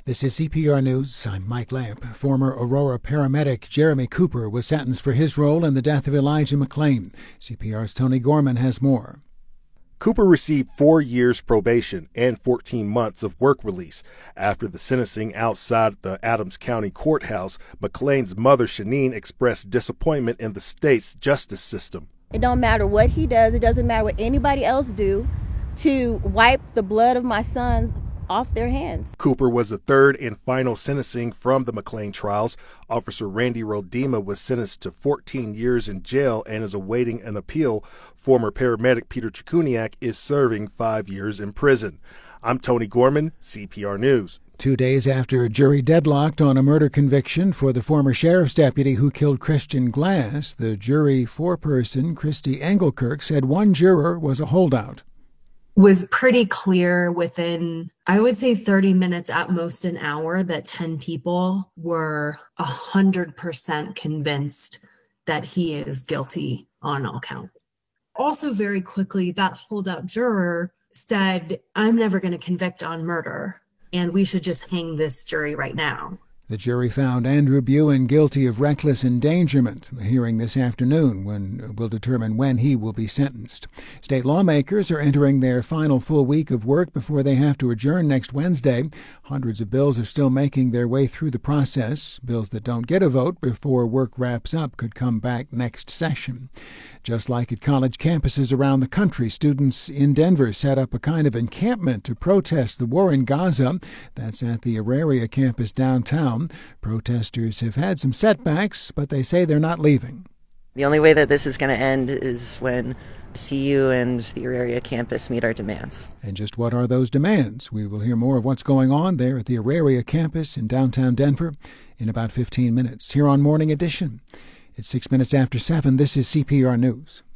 This is CPR News. I'm Mike Lamp. Former Aurora paramedic Jeremy Cooper was sentenced for his role in the death of Elijah McClain. CPR's Tony Gorman has more. Cooper received 4 years probation and 14 months of work release. After the sentencing outside the Adams County Courthouse, McClain's mother, Shanine, expressed disappointment in the state's justice system. It don't matter what he does. It doesn't matter what anybody else do to wipe the blood of my sons off their hands. Cooper was the third and final sentencing from the McClain trials. Officer Randy Rodema was sentenced to 14 years in jail and is awaiting an appeal. Former paramedic Peter Chikuniak is serving 5 years in prison. I'm Tony Gorman, CPR News. 2 days after a jury deadlocked on a murder conviction for the former sheriff's deputy who killed Christian Glass, the jury foreperson, Christy Engelkirk, said one juror was a holdout. Was pretty clear within, I would say 30 minutes, at most an hour, that 10 people were 100% convinced that he is guilty on all counts. Also very quickly, that holdout juror said, I'm never going to convict on murder, and we should just hang this jury right now. The jury found Andrew Buin guilty of reckless endangerment. A hearing this afternoon will determine when he will be sentenced. State lawmakers are entering their final full week of work before they have to adjourn next Wednesday. Hundreds of bills are still making their way through the process. Bills that don't get a vote before work wraps up could come back next session. Just like at college campuses around the country, students in Denver set up a kind of encampment to protest the war in Gaza. That's at the Auraria campus downtown. Protesters have had some setbacks, but they say they're not leaving. The only way that this is going to end is when CU and the Auraria campus meet our demands. And just what are those demands? We will hear more of what's going on there at the Auraria campus in downtown Denver in about 15 minutes. Here on Morning Edition. It's 6 minutes after 7. This is CPR News.